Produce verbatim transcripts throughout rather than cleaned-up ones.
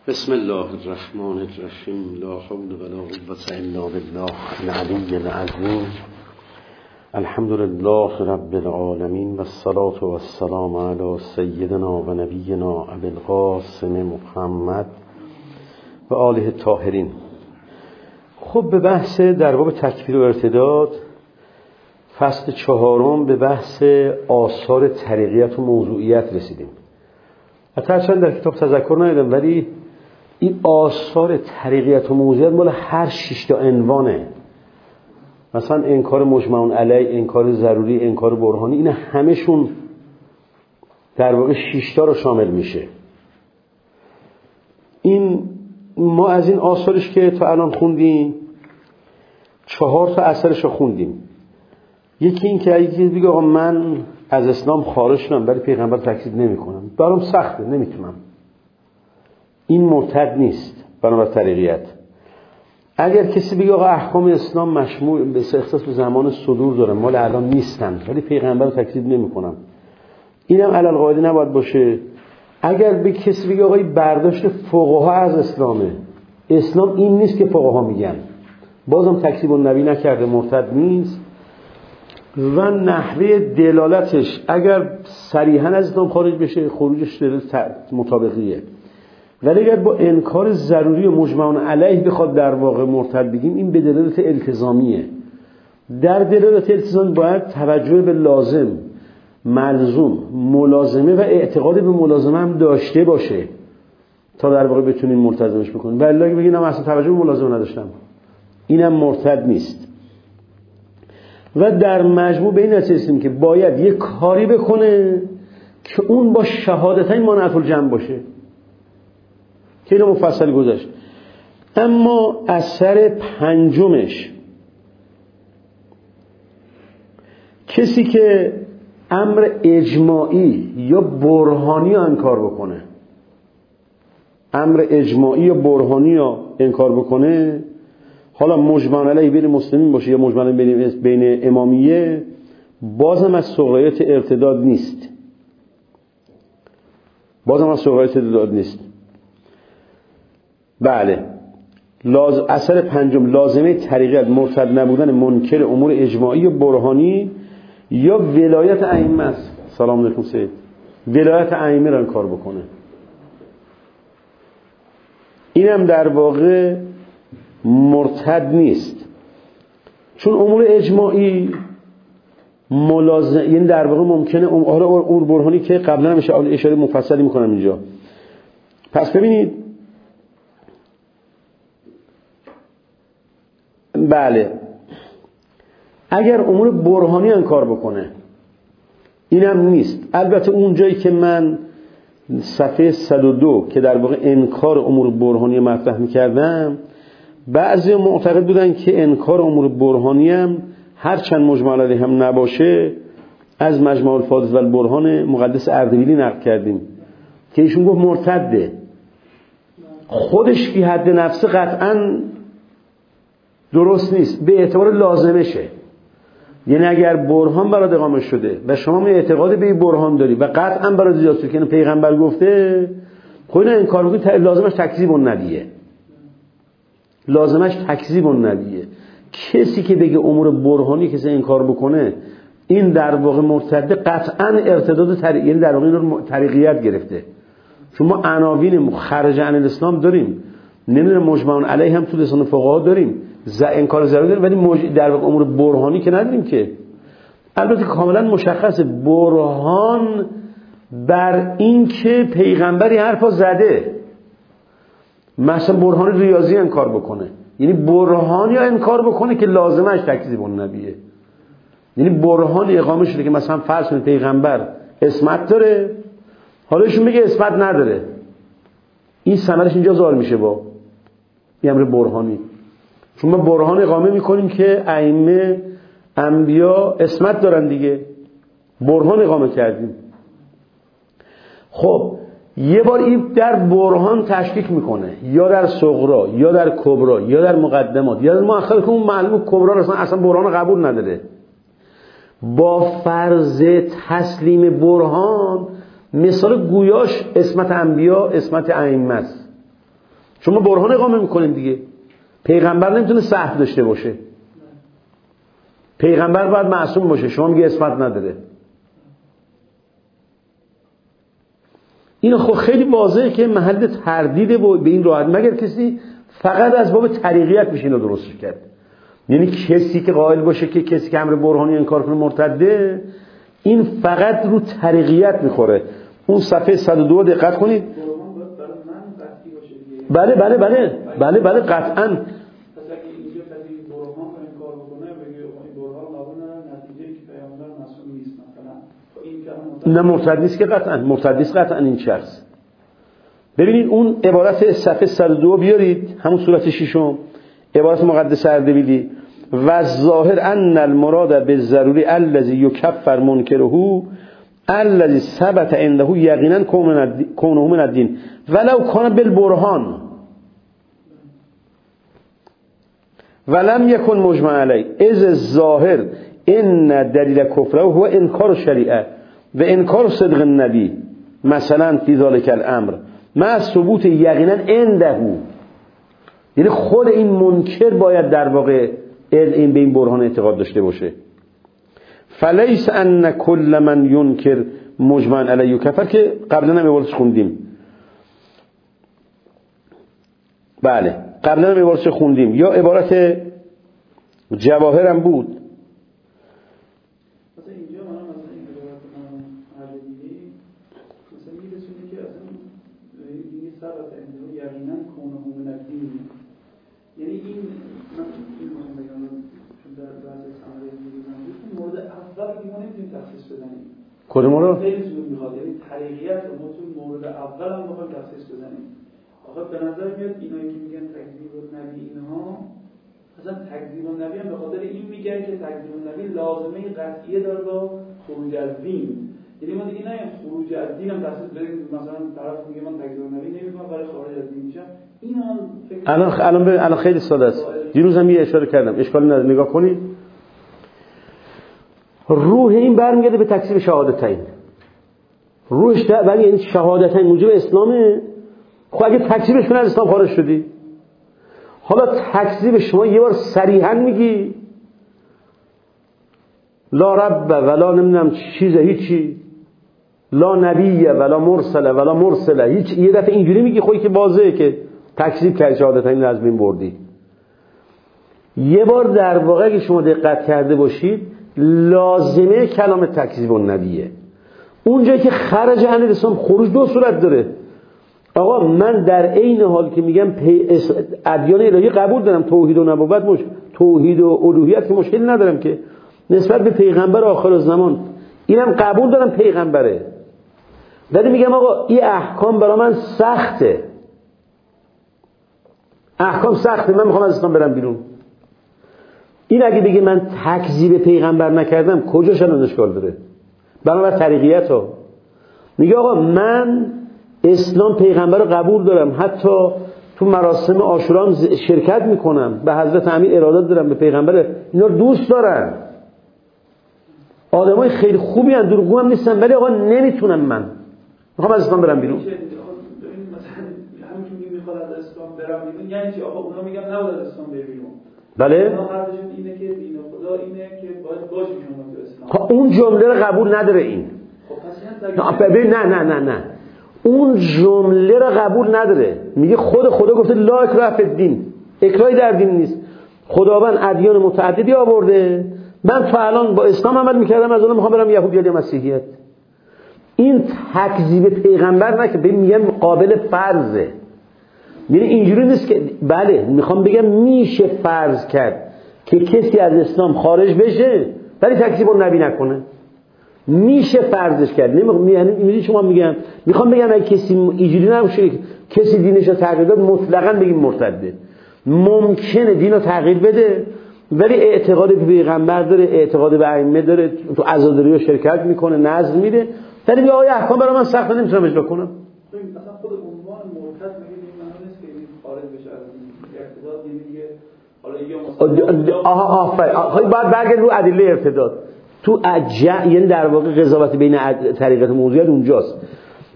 بسم الله الرحمن الرحیم. لا حول ولا قوة الا بالله العلی العظیم. الحمد لله رب العالمین و الصلاة و السلام علی سیدنا و نبینا ابی القاسم محمد و آله الطاهرین. خب به بحث در باب تکفیر و ارتداد فصل چهارم به بحث آثار طریقیت و موضوعیت رسیدیم. حتی هرچند در کتاب تذکر ندیدم، ولی این آثار طریقیت و موضوعیت مال هر شش تا عنوانه. مثلا انکار مجمع علیه، انکار ضروری، انکار برهانی، این همشون در واقع شش تا رو شامل میشه. این ما از این آثارش که تا الان خوندیم چهار تا اثرش رو خوندیم. یکی این که اگه بگه آقا من از اسلام خارج شدم ولی پیغمبر تکذیب نمی‌کنم، برام سخته، نمیتونم، این مرتد نیست بنابر طریقیت. اگر کسی بگه آقا احکام اسلام مشمول به اختصاص به زمان صدور داره، مال الان نیستن، ولی پیغمبر تکذیب نمی‌کنم، اینم علل قاعده نباید باشه. اگر به کسی بگه آقا برداشت فقها از اسلامه، اسلام این نیست که فقها میگن، بازم تکذیب النبی نکرده، مرتد نیست. و نحوه دلالتش اگر صریحا از اسلام خارج بشه، خروجش مطابقیه. ولی اگر با انکار ضروری و مجمع علیه بخواد در واقع مرتد بگیم، این به دلالت التزامیه. در دلالت التزامی باید توجه به لازم، ملزوم، ملازمه و اعتقاد به ملازمه هم داشته باشه تا در واقع بتونین ملتزمش بکنین. ولی اگه بگین اصلا توجه به ملازمه نداشتم، اینم مرتد نیست. و در مجموع به این نتیجه رسیدیم که باید یک کاری بکنه که اون با شهادتین مانعت الجمع باشه که اینو مفصل گذاشت. اما اثر پنجمش، کسی که امر اجماعی یا برهانی انکار بکنه، امر اجماعی یا برهانی رو انکار بکنه، حالا مجمع علیه بین مسلمین باشه یا مجمع علیه بین امامیه، بازم از صغرایات ارتداد نیست، بازم از صغرایات ارتداد نیست. بله، لاز... اثر پنجم لازمه طریقیت مرتد نبودن منکر امور اجماعی و برهانی یا ولایت ائمه است. سلام علیکم سید. ولایت ائمه را انکار بکنه، اینم در واقع مرتد نیست، چون امور اجماعی ملازم، یعنی در واقع ممکنه حالا امور برهانی که قبلا هم اشاره مفصلی میکنم اینجا. پس ببینید، بله، اگر امور برهانی انکار بکنه اینم نیست. البته اون جایی که من صفحه صد و دو که در واقع انکار امور برهانی مطرح میکردم، بعضی معتقد بودن که انکار امور برهانی هم هر چند مجمع علیه هم نباشه، از مجمع الفاضل و البرهان مقدس اردبیلی نقل کردیم که ایشون گفت مرتده. خودش فی حد نفسه قطعا درست نیست، به اعتبار لازمشه. یعنی اگر برهان برات اقامه شده و شما می اعتقاد به این برهان داری و قطعا برات ایجاد شده که پیغمبر گفته، خب اینو انکار بکنید، لازمش تکذیب النبیه، لازمش تکذیب النبیه. کسی که بگه امور برهانی کسی انکار بکنه، این در واقع مرتد، قطعا ارتداد طریق، یعنی در واقع این رو طریقیت گرفته. چون ما عناوین خارج عن الاسلام داریم، نمیدونم مجمع علیه هم تو لسان فقها داریم، ز انکار ضروری داریم، ولی مج... در واقع امور برهانی که نداریم که. البته کاملا مشخصه برهان بر این که پیغمبری حرفا زده، مثلا برهان ریاضی انکار بکنه، یعنی برهان یا انکار بکنه که لازمش تکذیب النبیه. یعنی برهان اقامه شده که مثلا فرض کنید پیغمبر اسمت داره، حالا ایشون میگه اسمت نداره، این ثمرش اینجا ظاهر میشه با این امر برهانی. چون ما برهان اقامه میکنیم که ائمه انبیا اسمت دارن دیگه، برهان اقامه کردیم. خب یه بار این در برهان تشکیک میکنه، یا در صغرا یا در کبرا یا در مقدمات یا در مؤخر، که اون معلومه کبرا اصلا اصلا برهان قبول نداره. با فرض تسلیم برهان، مثال گویاش اسمت انبیا، اسمت ائمه است. شما برهان اقامه میکنین دیگه. پیغمبر نمیتونه سهو داشته باشه، پیغمبر باید معصوم باشه، شما میگه اسمت نداره. این خب خیلی واضحه که محل تردید به این راحت، مگر کسی فقط از باب طریقیت میشه اینو درست کرد. یعنی کسی که قائل باشه که کسی که امر برهانی انکار کنه مرتده، این فقط رو طریقیت میخوره. اون صفحه صد و دو دقت کنید. بله بله بله بله بله قطعاً. نه مرتد نیست که قطعاً، مرتد نیست قطعاً این شخص. ببینید اون عبارت صفحه صد و دو بیارید، همون صورت ششم، عبارت مقدس اردبیلی: و ظاهر ان المراد بالضروری الذي يكفر منکره الذي ثبت عنده یقینا کونه من الدین ولو کان بالبرهان ولم يكن مجمع علیه اذ الظاهر ان دلیل کفره هو انکار الشریعه و انکار صدق النبی مثلا فی ذلک الامر مع ثبوت یقینا عنده. یعنی خود این منکر باید در واقع این به این برهان اعتقاد داشته باشه. فلیس ان کل من ینکر مجمع علیه کفر، که قبلا هم عبارتش خوندیم. بله قبلا هم عبارتش خوندیم. یا عبارت جواهر هم بود. یعنی این من این مهم بگم چون در بعضی عملی می‌بینم مورد اول که ما نمی‌تونیم تخصیص بدنیم. کدوم رو؟ خیلی زود می‌خواد، یعنی طریقیت رو ما تو مورد اول هم بخوایم تخصیص بزنیم. آخه به نظر میاد اینایی که میگن تکذیب النبی اینها اصلا تکذیب النبی هم به خاطر این میگن که تکذیب النبی لازمه قطعیه داره با خروج از دین. یعنی ما دیگه نه خروج از دین هم تخصیص بدیم، مثلا طرف میگه من تکذیب النبی نمی‌کنم برای خارج از دین میشم. الان الان الان خیلی ساده است. دیروز هم یه اشاره کردم، اشکالی نداره، نگاه کنید. روح این برمیگرده به تکذیب شهادتین. روحش ولی این شهادتین موجب اسلامه. خب اگه تکذیبش کنه از اسلام خارج شدی. حالا تکذیب شما یه بار صریحا میگی لا رب ولا نمیدونم چیزه، هیچی، لا نبی ولا مرسله ولا مرسله، هیچ، یه دفعه اینجوری میگی خودی که واضحه که تکذیب کردی، شهادتین از بین بردی. یه بار در واقع که شما دقت کرده باشید لازمه کلام تکذیب النبیه. اونجایی که خرج عن الاسلام، خروج دو صورت داره. آقا من در عین حال که میگم ادیان الهی قبول دارم، توحید و نبوت مش توحید و الوهیت که مشکلی ندارم که نسبت به پیغمبر آخر الزمان اینم قبول دارم پیغمبره، ولی میگم آقا این احکام برای من سخته، احکام سخته، من میخوام از اسلام برم بیرون. این اگه بگه من تکذیب پیغمبر نکردم کجاش الان اشکال داره؟ بنابر طریقیت ها میگه آقا من اسلام پیغمبر رو قبول دارم، حتی تو مراسم عاشورا شرکت میکنم، به حضرت امیر ارادت دارم، به پیغمبر اینا رو دوست دارم، آدمای خیلی خوبی ان، دروغگو هم نیستن، ولی آقا نمیتونم، من میخوام از اسلام برم بیرون. مثلا همین که میخواد از اسلام برم بیرون یعنی چی؟ آقا اونا میگن نباید از اسلام بری بیرون. بله؟ اونا حرفشون اینه که دین خدا اینه که باید باشیم شما تو اسلام. خب اون جمله رو قبول نداره این. خب پس نه نه نه نه اون جمله رو قبول نداره. میگه خود خدا گفته لا اکراه فی الدین، اکراهی در دین نیست. خداوند ادیان متعددی آورده، من تا الان با اسلام عمل میکردم، از اون میخوام برم یهودیت یا مسیحیت. این تکذیب پیغمبر نه که میگن قابل فرضه. یعنی اینجوری نیست که بله میخوام بگم میشه فرض کرد که کسی از اسلام خارج بشه ولی تکذیب النبی نکنه، میشه فرضش کرد. نمیخوام یعنی شما میگم میخوام بگم اگه کسی اینجوری نباشه کسی دینش رو تغییر داد مطلقاً بگیم مرتده. ممکنه دین رو تغییر بده ولی اعتقاد به پیغمبر داره، اعتقاد به ائمه داره، تو عزاداری رو شرکت میکنه، نظر میده، ولی میگه آقا احکام برای من سخته نمیتونم اجرا کنم. مثلا خود عنوان مرتد میگه این معنی نیست که این خارج بشه از ارتداد، یعنی دیگه حالا یا مثلا آها آفرین باید برگرد رو ادله ارتداد تو اجع، یعنی در واقع قضاوت بین طریقت موضوعیت اونجاست.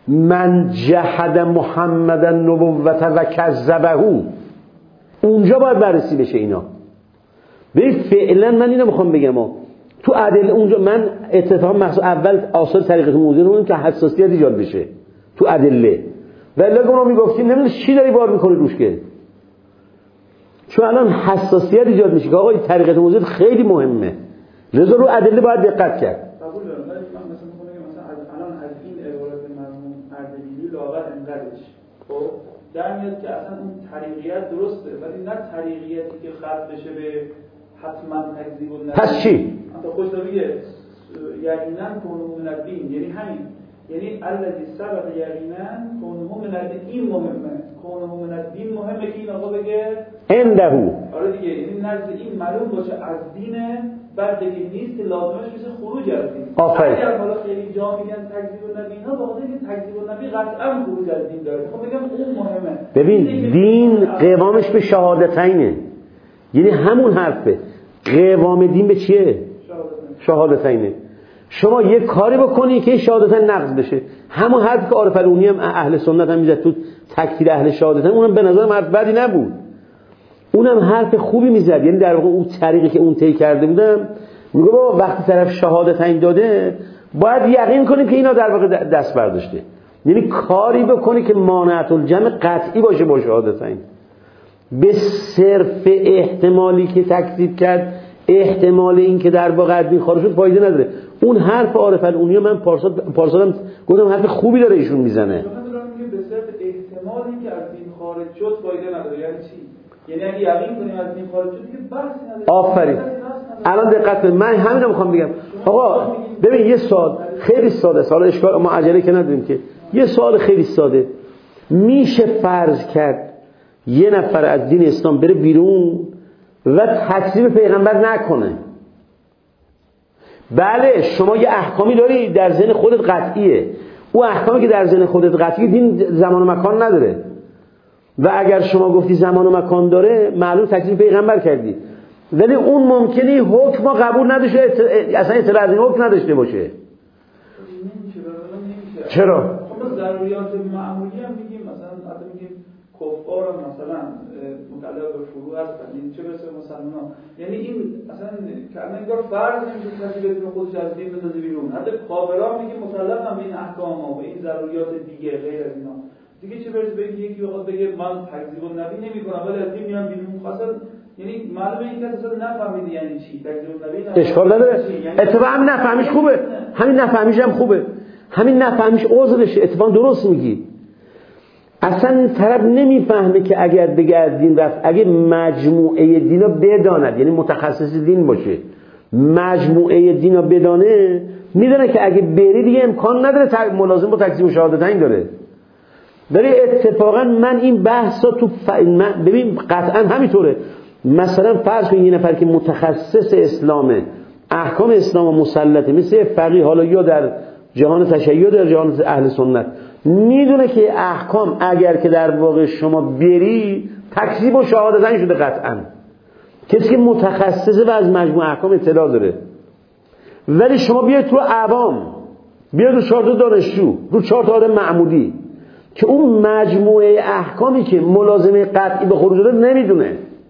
من جحد محمدا نبوت و کذبه، اونجا باید بررسی بشه اینا. ببین فعلا من اینو میخوام بگم ها. تو ادله اونجا من اتفاقا مخصوص اول آثار طریقت موزی رو که حساسیت ایجاد بشه تو ادله، ولی اگه اونو میگفتیم نمیدونم چی داری بار میکنه روش، که چون الان حساسیت ایجاد میشه که آقا طریقت موزی خیلی مهمه، لذا رو ادله باید دقت کرد. قبول دارم، ولی من مثلا میگم مثلا الان از این عبارت مرحوم اردبیلی لااقل انقدرش خب در میاد که اصلا اون طریقیت درسته، ولی نه طریقیتی که خط بشه به حتما تکذیب و نفی. پس چی؟ انت خوش میگه یقینا کونه من الدین، یعنی همین، یعنی الذی سبق یقینا کونه من الدین، این مهمه، کونه من الدین مهمه که این آقا بگه عنده. آره دیگه، یعنی نزد این معلوم باشه از دینه، بعد دیگه نیست که لازمش میشه خروج از دین. اگر حالا خیلی جا میگن تکذیب النبی اینا، واقعا این تکذیب النبی قطعا خروج از دین داره. خب بگم اون مهمه. ببین دین قوامش به شهادتینه، یعنی همون حرفه. قوام دین به چیه؟ شهادتینه. شما یه کاری بکنی که این شهادتین نقض بشه، همون حرفی که عارف العلومی هم اهل سنت هم میزد تو تکفیر اهل شهادتین، اونم به نظر حرف بدی نبود، اونم حرف خوبی میزد. یعنی در واقع اون طریقی که اون طی کرده بودم میگه بابا وقتی طرف شهادتین داده باید یقین کنیم که اینا در واقع دست برداشته، یعنی کاری بکنی که مانعت الجمع قطعی باشه با شهادتین. به صرف احتمالی که تکذیب کرد، احتمال این که در واقع از دین خارج شد فایده نداره. اون حرف عارف العلومی من پارسال پارسالم گفتم حرف خوبی داره ایشون میزنه. من دارم میگم به صرف احتمالی که از دین خارج شد فایده نداره. یعنی چی؟ یعنی اگه یقین کنیم از دین خارج شد دیگه بحثی نداره. آفرین. الان دقت کن، من همین رو میخوام بگم. آقا ببین یه سوال خیلی ساده است، حالا اشکال ما عجله که نداریم که. یه سوال خیلی ساده، میشه فرض کرد یه نفر از دین اسلام بره بیرون و تکذیب پیغمبر نکنه؟ بله شما یه احکامی داری در ذهن خودت قطعیه، او احکامی که در ذهن خودت قطعیه دین زمان و مکان نداره، و اگر شما گفتی زمان و مکان داره معلوم تکذیب پیغمبر کردی، ولی اون ممکنه حکم قبول نداشته، اصلا اطلاع از این حکم نداشته باشه. چرا؟ خب ضروریات معمولی هم میگیم، مثلا حتی میگیم کفار هم مثلا متعلق به فروع هستن، این چه برسه مسلمان، یعنی این اصلا که انگار فرض نمیشه کسی بدون خودش از دین بندازه بیرون. حتی کافرها میگیم مسلم هم به این احکام ها و این ضروریات دیگه غیر از اینا دیگه، چه برسه بگی یکی بخواد بگه من تکذیب النبی نمیکنم ولی از دین میام بیرون، اصلا یعنی معلومه این کسی اصلا نفهمیده یعنی چی تکذیب النبی. اشکال نداره، اتفاقا همین نفهمیش خوبه، همین نفهمیش هم خوبه، همین نفهمیش عذرشه، اتفاقا درست میگی. اصلا طرف نمیفهمه که اگر بگه از دین رفت، اگه مجموعه دینا بداند، یعنی متخصص دین باشه، مجموعه دینا بدانه، میدونه که اگه بری دیگه امکان نداره ملازم با تکذیب و شهادتین داره. ولی اتفاقا من این بحثا تو ف... من ببین قطعا همینطوره. مثلا فرض کن یه نفر که متخصص اسلامه، احکام اسلام مسلطه، مثل فقیه، حالا یا در جهان تشیع در جهان اهل سنت، میدونه که احکام اگر که در واقع شما بری تکذیب و شهادتین شده قطعا، کسی که متخصصه و از مجموع احکام اطلاع داره. ولی شما بیاید تو عوام، بیاید رو چهار تا دانشجو، رو چهار تا آدم معمولی که اون مجموعه احکامی که ملازمه قطعی به خروج داره نمیدونه،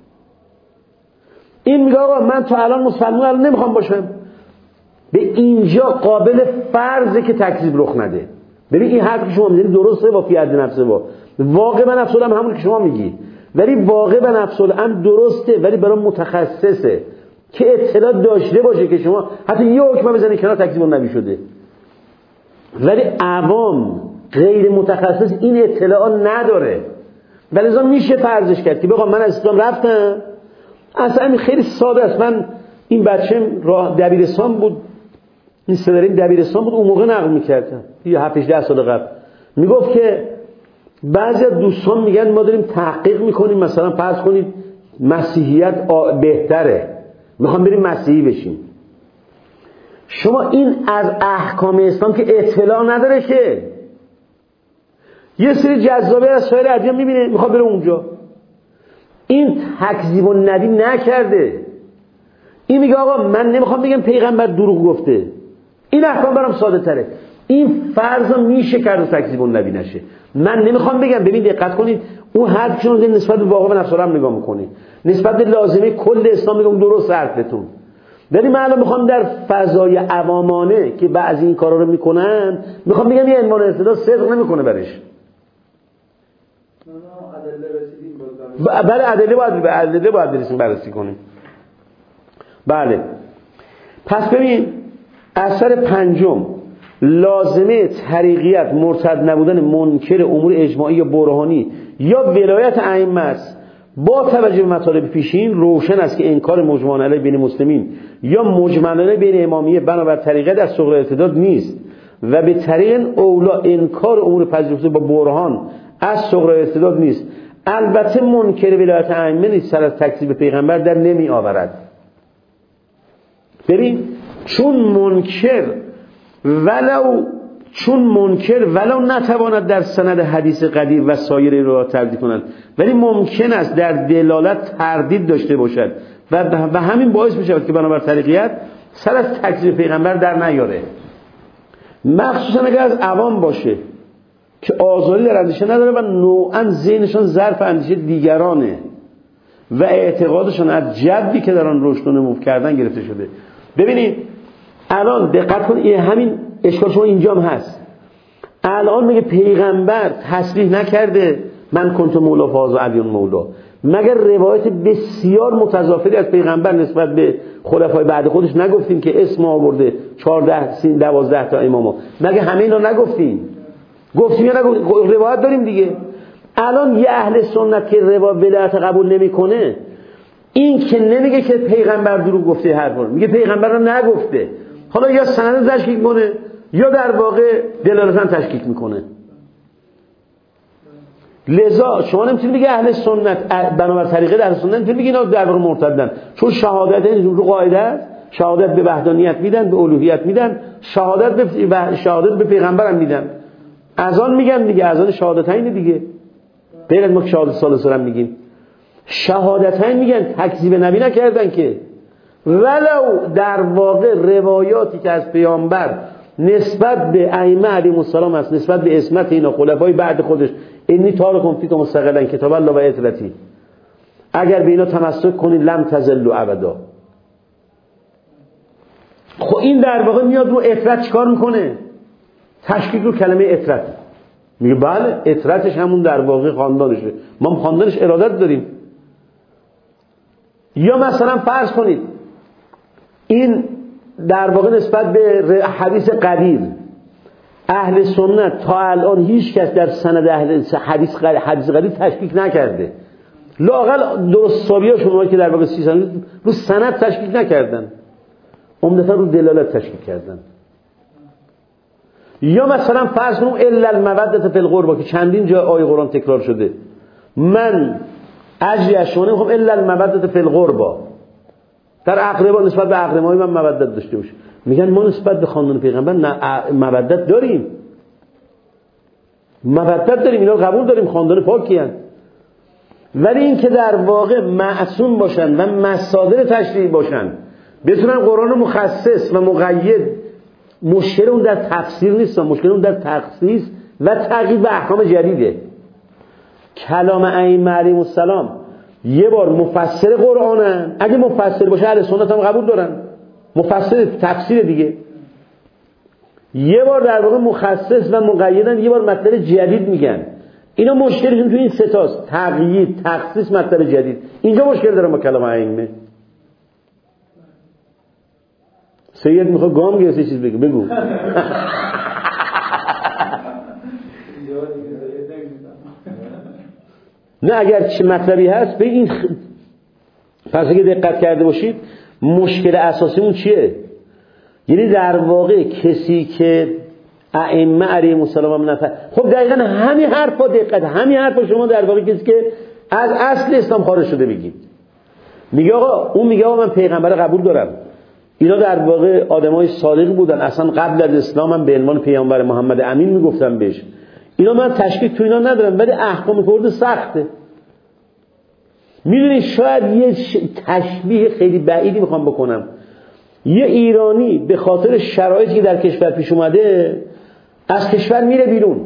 این میگه آقا من تا الان مسلمان الان نمیخوام باشم، به اینجا قابل فرضه که تکذیب رخ نده. ببین این حرفی که شما میزنید درسته، با فی حد نفسه، با واقع به نفس الامر همون که شما میگی، ولی واقع به نفس الامر درسته، ولی برای متخصصه که اطلاع داشته باشه که شما حتی یه حکم بزنید کنار تکذیب النبی شده. ولی عوام غیر متخصص این اطلاع نداره، ولی لذا میشه فرضش کرد که بگم من از اسلام رفتم. اصلا این خیلی ساده است. من این بچه‌م راه دبیرستان بود، این سدرین دبیرستان بود، اون موقع نقل می‌کردم یه هفت هجده سال قبل، میگفت که بعضی از دوستان میگن ما داریم تحقیق میکنیم، مثلا فرض کنید مسیحیت بهتره، میخوام بریم مسیحی بشیم. شما این از احکام اسلام که اطلاع نداره که یه سری جذابه از سایر ادیان میبینه میخواد بره اونجا، این تکذیب النبی نکرده. این میگه آقا من نمیخوام بگم پیغمبر دروغ گفته، این احکام برام ساده تره، این فرض میشه کرد و تکذیب النبی نشه. من نمیخوام بگم، ببین دقت کنید، اون حرفشون رو نسبت به واقع و نفس هم نگاه میکنید، نسبت به لازمه کل اسلام میگم درست حرفتون. ولی من الان میخوام در فضای عوامانه که بعضی این کارا رو میکنن، میخوام بگم یه عنوان ارتداد صدق نمیکنه برش. بله ادله باید به ادله باید برسیم بررسی کنیم. بله پس ببین اثر پنجم، لازمه طریقیت مرتد نبودن منکر امور اجماعی یا برهانی یا ولایت ائمه است. با توجه به مطالب پیشین روشن است که انکار مجمع علیه بین مسلمین یا مجمع علیه بین امامیه بنابر طریقت از صغرا ارتداد نیست و به طریق اولا انکار امور پذیرفته با برهان از صغرا ارتداد نیست. البته منکر ولایت ائمه نیست، سر از تکذیب پیغمبر در نمی آورد. ببین چون منکر ولو چون منکر ولو نتواند در سند حدیث قدیم و سایر را تردید کند، ولی ممکن است در دلالت تردید داشته باشد و و همین باعث میشود که بنابر طریقیت سر از تکذیب پیغمبر در نیاره، مخصوصا اگر از عوام باشه که آزادی در اندیشه نداره و نوعا ذهنشان ظرف اندیشه دیگرانه و اعتقادشان از جدی که در آن رشد و نمو کردن گرفته شده. ببینید الان دقت کنید، همین اشکال شما اینجا هم هست. الان میگه پیغمبر تصریح نکرده من کنت مولا فاز علی مولا، مگر روایت بسیار متضافری از پیغمبر نسبت به خلفای بعد خودش نگفتیم که اسم آورده چهارده دوازده تا امامو؟ مگه همه اینا نگفتیم؟ گفتیم یا نگفتیم؟ روایت داریم دیگه. الان یه اهل سنت که روایت ولایت قبول نمیکنه، این که نمیگه که پیغمبر دروغ گفته حرفا، میگه پیغمبر رو نگفته. حالا یا سند تشکیک کنه یا در واقع دلالتاً تشکیک میکنه. لذا شما نمیتونید بگی اهل سنت بنابر طریقه اهل سنت نمیتونید بگی اینا در واقع مرتدن، چون شهادت رو قاعده است، شهادت به وحدانیت میدن، به الوهیت میدن، شهادت به شهادت به پیغمبر هم میدن. از آن میگن دیگه، از آن شهادتین دیگه، غیر از ما که شهادت ثالثه هم میگیم. شهادتین میگن، تکذیب نبی نکردن که. ولو در واقع روایاتی که از پیامبر نسبت به ائمه علیهم السلام است، نسبت به عصمت اینا خلفای بعد خودش، انی تارکم فیکم مستقلا کتاب الله و عترتی، اگر به اینا تمسک کنید لم تزلوا ابدا. خب این در واقع میاد رو عترت چیکار میکنه؟ تشکیک رو کلمه عترت. میگه بله عترتش همون در واقع خاندانشه، ما هم خاندانش ارادت داریم. یا مثلا فرض کنید این در واقع نسبت به حدیث قدیر، اهل سنت تا الان هیچ کس در سند اهل حدیث قدیر حدیث قدیر تشکیک نکرده. لااقل درست حسابیاشون اونایی که در واقع سی سند رو سند تشکیک نکردن، عمدتا رو دلالت تشکیک کردن. یا مثلا فرض کنیم الا المودة فی القربى که چندین جای آیه قرآن تکرار شده، من اجری از شما نمیخوام الا المودة فی القربى، در اقربا نسبت به اقربای من مودت داشته باشه. میگن ما نسبت به خاندان پیغمبر مودت داریم، مودت داریم، اینا قبول داریم، خاندان پاکی هستند. ولی این که در واقع معصوم باشن و مصادر تشریعی باشن، بتونن قرآن مخصص و مقید، مشکل اون در تفسیر نیست، مشکل اون در تخصیص و تغییر به احکام جدیده. کلام ائمه علیهم السلام یه بار مفسر قرآنن، اگه مفسر باشه اهل سنت هم قبول دارن، مفسر تفسیر دیگه. یه بار در واقع مخصص و مقیدن، یه بار مطلب جدید میگن. اینا مشکلشون تو این سه تاست، تقیید، تخصیص، مطلب جدید. اینجا مشکل دارن با کلام ائمه. سید میخواد گام گرفته چیز بگو بگو نه اگر چه مطلبی هست بگین. پس اگه دقت کرده باشید مشکل اساسیمون چیه؟ یعنی در واقع کسی که ائمه علیهم السلام هم نفر، خب دقیقاً همین حرفا، دقت همین حرفا شما در واقع کسی که از اصل اسلام خارج شده میگید، میگه آقا اون میگه آقا من پیغمبر قبول دارم، اینا در واقع آدمای صالحی بودن، اصلا قبل از اسلام هم به عنوان پیامبر محمد امین میگفتن بهش، اینا من تشکیک تو اینا ندارم، ولی احکام خورده سخته. میدونی شاید یه تشبیه خیلی بعیدی میخوام بکنم، یه ایرانی به خاطر شرایطی که در کشور پیش اومده از کشور میره بیرون،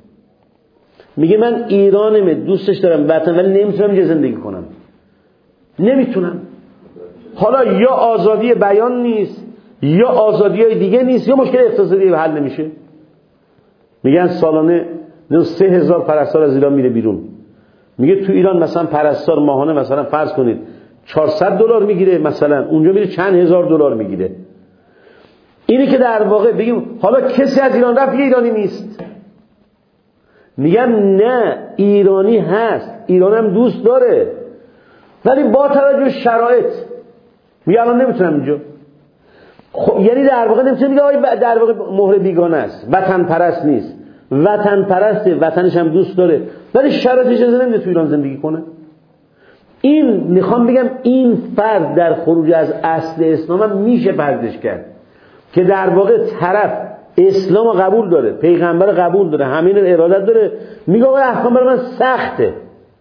میگه من ایرانمه، دوستش دارم وطن، ولی نمیتونم اینجا زندگی کنم، نمیتونم. حالا یا آزادی بیان نیست یا آزادی های دیگه نیست یا مشکل اقتصادی حل نمیشه. میگن سالانه سه هزار پرستار از ایران میره بیرون. میگه تو ایران مثلا پرستار ماهانه مثلا فرض کنید چهارصد دلار میگیره، مثلا اونجا میره چند هزار دلار میگیره. اینی که در واقع بگیم حالا کسی از ایران رفت یه ایرانی نیست. میگم نه، ایرانی هست، ایران هم دوست داره، ولی با توجه شرایط میگه الان نمیتونم اینجا. خب یعنی در واقع نمیتونه میگه آقای در واقع مهر بیگانه است، وطن پرست نیست، وطن پرسته، وطنش هم دوست داره، ولی شرایطش اجازه نمیده تو ایران زندگی کنه. این میخوام بگم این فرد در خروج از اصل اسلام هم میشه پردش کرد که در واقع طرف اسلام قبول داره، پیغمبر قبول داره، همین رو ارادت داره، میگه آقا احکام برای من سخته.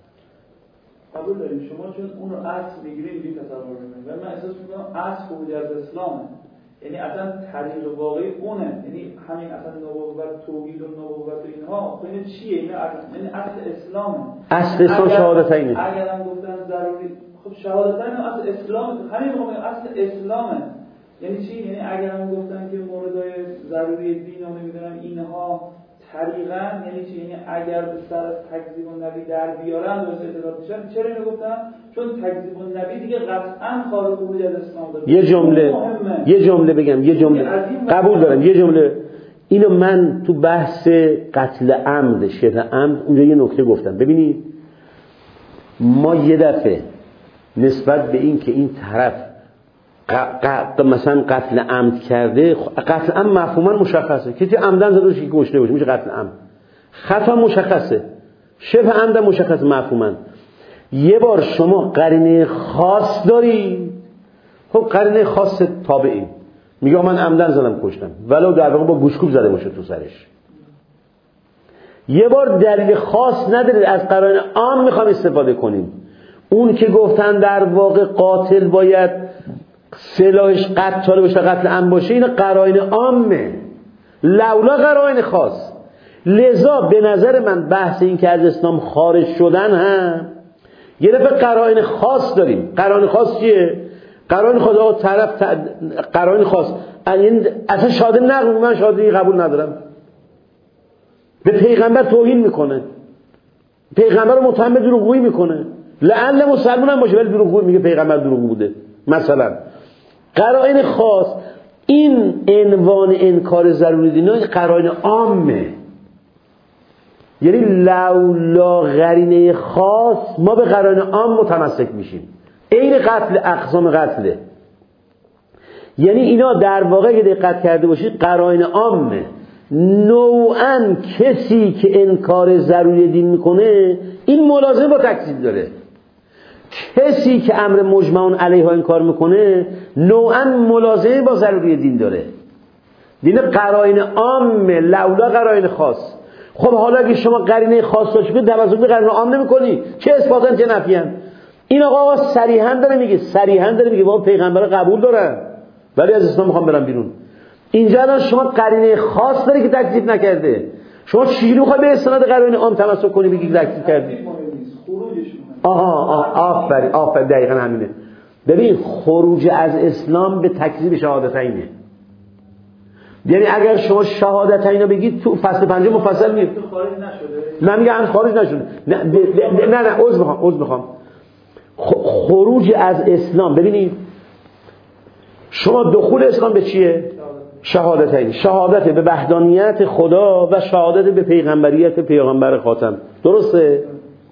قبول داریم شما چون اون رو اصل میگیرید اینجوری تصور میکنید، ولی من احساس میکنم اصل خروج از اسلامه، یعنی اصلا طریق واقعی اونه، یعنی همین اصلا نبوت، توحید و نبوت و اینها، خب این چیه؟ این یعنی اصل اسلامه. اصل اسلام شهادتینه. اگر هم گفتن ضروری، خب شهادتین اصل اسلامه، همین میگم اصل اسلامه. یعنی چی؟ یعنی اگر هم گفتن که موردهای ضروری دین و نمیدونم اینها طریقاً، یعنی چی؟ یعنی اگر به سر تکذیب النبی در بیارن و استدلال میشن، چرا اینو گفتن؟ چون تکذیب النبی دیگه قطعاً خارج خروج از اسلام داره. یه جمله یه جمله بگم، یه جمله قبول دارم، یه جمله اینو من تو بحث قتل عمد، شبه عمد، اونجا یه نکته گفتم. ببینید ما یه دفعه نسبت به این که این طرف ق... مثلا قتل عمد کرده، قتل عمد مفهوما مشخصه، کسی عمدن زده که کشته باشه میشه قتل عمد، خطا مشخصه، شبه عمد مشخصه مفهوما. یه بار شما قرینه خاص داری، خب قرینه خاص تابعی میگه من عمدن زدم کشتم، ولو در واقع با گوشکوب زده باشه تو سرش. یه بار دلیل خاص ندارید، از قرائن عام میخوام استفاده کنیم. اون که گفتن در واقع قاتل باید سلاحش قتال باشه، قتل عمد باشه، این قرائن عامه، لولا قرائن خاص. لذا به نظر من بحث این که از اسلام خارج شدن هم یه دفعه قرائن خاص داریم. قرائن خاص چیه؟ قرائن خاص آقا طرف ت... قرائن خاص اصلا شهاده نقل، من شهاده قبول ندارم، به پیغمبر توهین میکنه، پیغمبر رو متهم به دروغگویی میکنه، لعل مسلمان هم باشه ولی دروغگو میگه پیغمبر دروغگو بوده مثلا. قرائن خاص این عنوان انکار ضروری دینه قرائن عامه، یعنی لولا قرینه خاص ما به قرائن عام متمسک میشیم. این قتل اقسام قتله، یعنی اینا در واقع که دقت کرده باشید قرائن عامه. نوعاً کسی که انکار ضروری دین میکنه این ملازمه با تکذیب داره، کسی که امر مجمع علیه انکار میکنه نوعاً ملازمه با ضروری دین داره. دین قرائن عامه لولا قرائن خاص. خب حالا اگه شما قرینه خاص داشت که توسط به قرائن عام نمیکنی، چه اثباتن چه نفیان. این آقا آقا صریحاً داره میگه، صریحاً داره میگه با پیغمبر قبول دارن ولی از اسلام میخوام برم بیرون. اینجا الان شما قرینه خاص داری که تکذیب نکرده، شما چجوری میخوای به استناد قرائن عام تمسک کنی بگی تکذیب کردی؟ آها آها آفرین آفرین دقیقاً همینه. ببین خروج از اسلام به تکذیب شهادتینه. یعنی اگر شما شهادتین رو بگید تو فصل پنجم مفصل میگه خارج نشده، من میگم خارج نشده، نه نه نه عذر میخوام عذر میخوام خروج از اسلام. ببینید شما دخول اسلام به چیه؟ شهادتین، شهادت به وحدانیت خدا و شهادت به پیغمبریت پیغمبر خاتم، درسته؟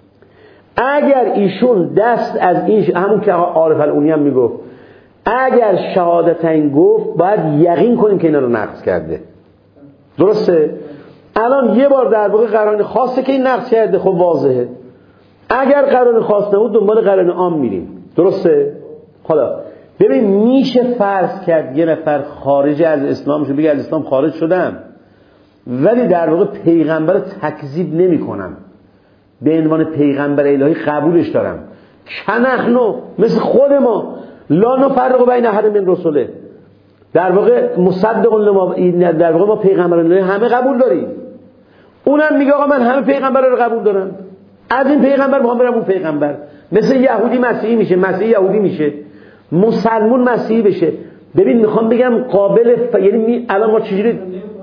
اگر ایشون دست از این ش... همون که عارف العونی هم میگفت اگر شهادتین گفت باید یقین کنیم که اینا رو نقض کرده، درسته؟ الان یه بار در واقع قرائن خاصه که این نقض کرده، خب واضحه. اگر قرائن خاص نبود دنبال قرائن عام میریم، درسته؟ حالا ببین میشه فرض کرد یه نفر خارج از اسلام شده بگه از اسلام خارج شدم ولی در واقع پیغمبر رو تکذیب نمی کنم، به عنوان پیغمبر الهی قبولش دارم، کنحنو مثل خود ما لا نفرق بین احد من رسله، در واقع مصدق لما در واقع ما پیغمبران همه قبول داریم. اونم میگه آقا من همه پیغمبرا رو قبول دارم، از این پیغمبر میخوام برم اون پیغمبر. مثل یهودی مسیحی میشه، مسیحی یهودی میشه، مسلمون مسیحی بشه. ببین میخوام بگم قابل ف... یعنی می... الان ما چجوری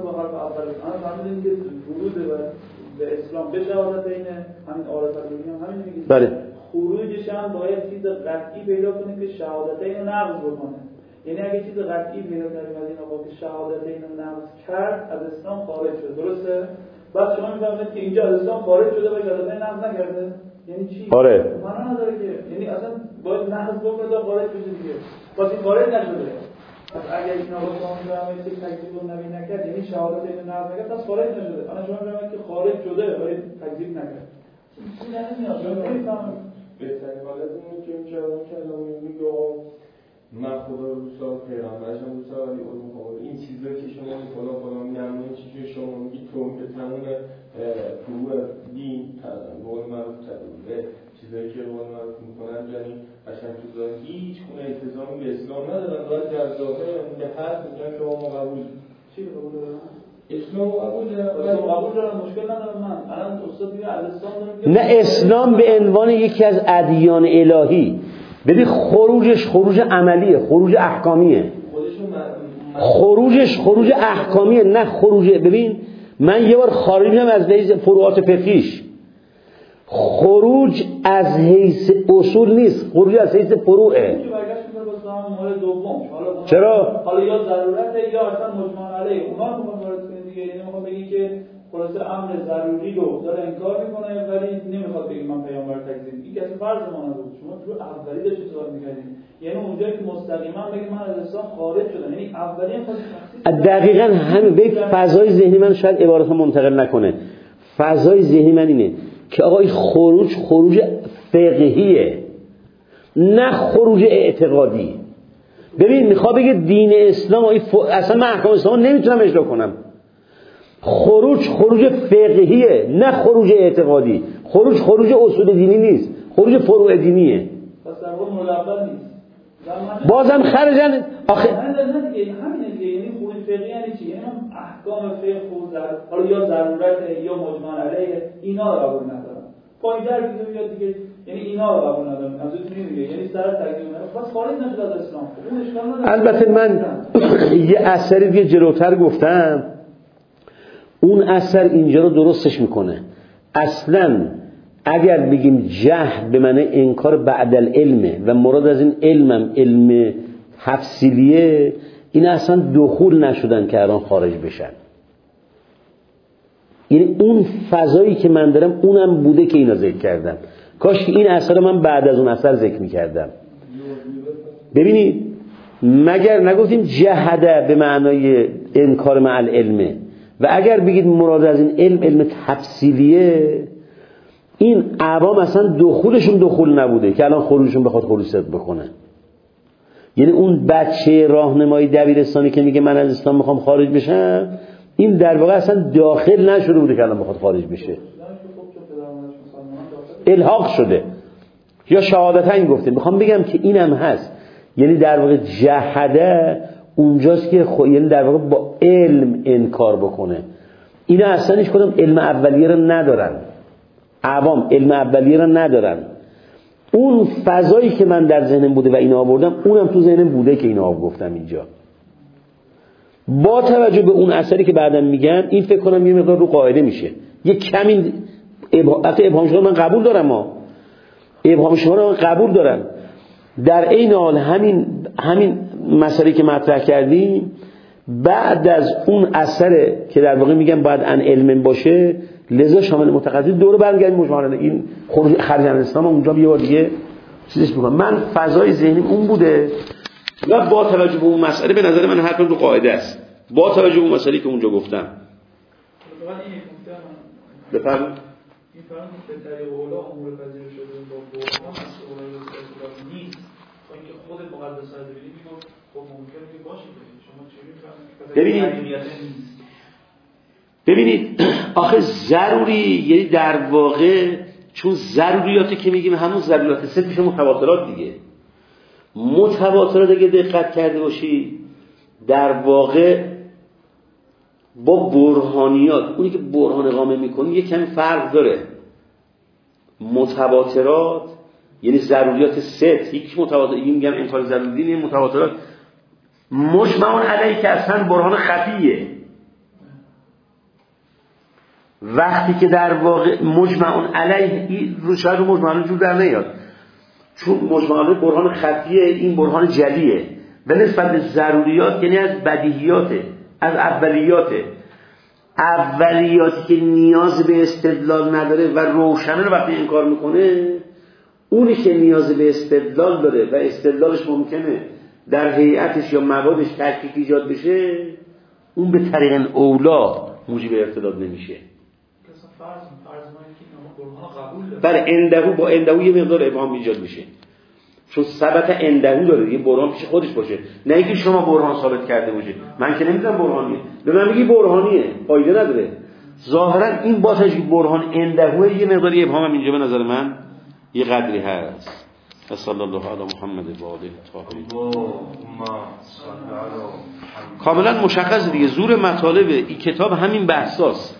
به اسلام به شهادتین همین آیات رو همین میگه. بله. خروجش هم باید چیز قطعی پیدا کنه که شهادتین رو نقض بکنه. یعنی اگه چیز قطعی پیدا کردیم از این آقا که شهادتین رو نقض کرد، از اسلام خارج شد. درسته؟ بعد شما میفهمید که اینجا از اسلام خارج شده و شهادتین نقض نکرده. یعنی چی؟ آره. معنا نداره که، یعنی اصلا باید نقض بکنه تا خارج بشه دیگه. واسه خارج نشده. پس اگر این آقا شما میفهمید که تکذیب نبی نکرد، یعنی شهادتین رو نقض نکرد، پس خارج نشده. الان شما میفهمید که خارج شده ولی تکذیب نکرد. چیزی نمیاد. شما نمیفهمید. بهترین حالت اینه که میشه اون کلام میگه من خدا رو دوست دارم، پیغمبرش هم دوست دارم، ولی اون این چیزایی که شما فلان فلان میگن، این چیزی که شما میگی تو به تمام فروع دین قول معروف به چیزایی که قول معروف میکنن، یعنی قشنگ تو ظاهر هیچ گونه التزامی به اسلام ندارن، ولی در ظاهر به حرف میگن شما ما قبول چی قبول دارن؟ اسلام قبول دارن، اسلام قبول دارن، مشکل ندارم. من الان استاد میگه از اسلام دارم. نه، اسلام به عنوان یکی از ادیان الهی، ببین خروجش خروج عملیه، خروج احکامیه. خروجش خروج احکامیه، نه خروج. ببین من یه بار خارج میشم از حیث فروعات فقهیش، خروج از حیث اصول نیست، خروج از حیث فروعه. چرا؟ حالا یا ضرورته یا اصلا مجمع علیه. اونا رو میخوام وارد کنید دیگه. یعنی میخوام بگی که خلاصه امر ضروری رو داره انکار میکنه ولی نمیخواد بگه من پیامبر تکذیب. این که اصلا فرض ما نبود. شما تو اولی داشتید سوال می‌کردید. یعنی اونجایی که مستقیما بگه من از اسلام خارج شدم، یعنی اولی خود شخصی. دقیقاً همین. به فضای ذهنی من شاید عبارات منتقل نکنه. فضای ذهنی من اینه که آقا این خروج خروج فقهیه، نه خروج اعتقادی. ببین میخواد بگه دین اسلام ف... اصلا من احکام اسلام نمیتونم اجرا کنم. خروج خروج فقهیه، نه خروج اعتقادی. خروج خروج اصول دینی نیست، خروج فروع دینیه. پس در واقع ملول نیست. بازم خرجن آخه نه نه دیگه همین دیگه. یعنی خروج فقهی یعنی چی؟ یعنی احکام فقه خود ضرورت، حالا یا ضرورت یا مجمع علیه، اینا رو قبول ندارم. پایین‌تر میگه دیگه، یعنی اینا رو قبول ندارم. منظورم میگه یعنی سر تکلیف نه، پس خارج نشد از اسلام. اون اشکال نداره. البته من یه اثری دیگه جلوتر گفتم، اون اثر اینجا رو درستش میکنه. اصلا اگر بگیم جهل به معنی انکار بعد العلم و مراد از این علمم علم تفصیلیه، این اصلا دخول نشدن که الان خارج بشن. یعنی اون فضایی که من دارم اونم بوده که اینا ذکر کردم. کاش که این اثر رو من بعد از اون اثر ذکر میکردم. ببینید مگر نگفتیم جهده به معنای انکار مع العلمه، و اگر بگید مراد از این علم علم تفصیلیه، این عوام اصلا دخولشون دخول نبوده که الان خروجشون بخواد خروج صدق بکنه. یعنی اون بچه راهنمای دبیرستانی که میگه من از اسلام میخوام خارج بشم، این در واقع اصلا داخل نشده بوده که الان بخواد خارج بشه، الحاق شده یا شهادتین گفته. میخوام بگم که اینم هست. یعنی در واقع جهده اونجاست که خو... یعنی در واقع با علم انکار بکنه. اینا اصلا هیچ کدوم علم اولیه رو ندارن، عوام علم اولیه رو ندارن. اون فضایی که من در ذهنم بوده و اینا آوردم، اونم تو ذهنم بوده که اینا گفتم اینجا. با توجه به اون اثری که بعداً میگم، این فکر کنم یه مقدار رو قاعده میشه. یه کمی البته ابهام شما من قبول دارم، ما ابهام شما رو من قبول دارم. در این حال همین همین مسئله که مطرح کردیم، بعد از اون اثر که در واقع میگم باید ان علم باشه، لذا شامل متقدم دوره برگردیم مجموعاً این خروج خارج از اسلام اونجا یه بار دیگه چیزش میگم. من فضای ذهنیم اون بوده و با توجه به اون مسئله به نظر من حرفم رو قاعده است، با توجه به اون مسئله که اونجا گفتم. بفرمایید. این فرض به طریق اولا امور پذیرش شده با برهان از اولای استدلال نیست. تا اینکه خود مقدس صدری میگه خب ممکنه که باشه. شما چه می‌فهمید؟ ببینید ببینید آخه ضروری، یعنی در واقع چون ضروریاتی که میگیم همون ضروریات سه پیش متواترات دیگه. متواترات اگه دقت کرده باشی در واقع با برهانیات، اونی که برهان اقامه میکنه یک کمی فرق داره. متواترات یعنی ضروریات ست، یک متواتر این میگم انکار ضروری نیست، متواترات مجمع علیه که اصلا برهان خفیه. وقتی که در واقع مجمع علیه رو شاید مجمع علیه جور در نیاد، چون مجمع علیه برهان خفیه، این برهان جلیه. و نسبت به ضروریات یعنی از بدیهیاته، از اولیاته. اولیاتی که نیاز به استدلال نداره و روشنه رو وقتی انکار میکنه، اونی که نیاز به استدلال داره و استدلالش ممکنه در هیئتش یا موادش تشکیک ایجاد بشه، اون به طریق اولا موجب ارتداد نمیشه. بله اندهو با اندهو یه مقدار ابهام ایجاد میشه، چون ثبت اندهو داره، یه برهان پیش خودش باشه، نه اینکه شما برهان ثابت کرده باشه. من که نمیدونم برهانیه، به من میگی برهانیه، فایده نداره. ظاهرا این با تجربه برهان اندهوه یه مقداری ابهام هم اینجا به نظر من یه قدری هست. صلی الله علی محمد و آله الطاهرین. کاملا مشخصه دیگه، زور مطالب این کتاب همین بحثاست.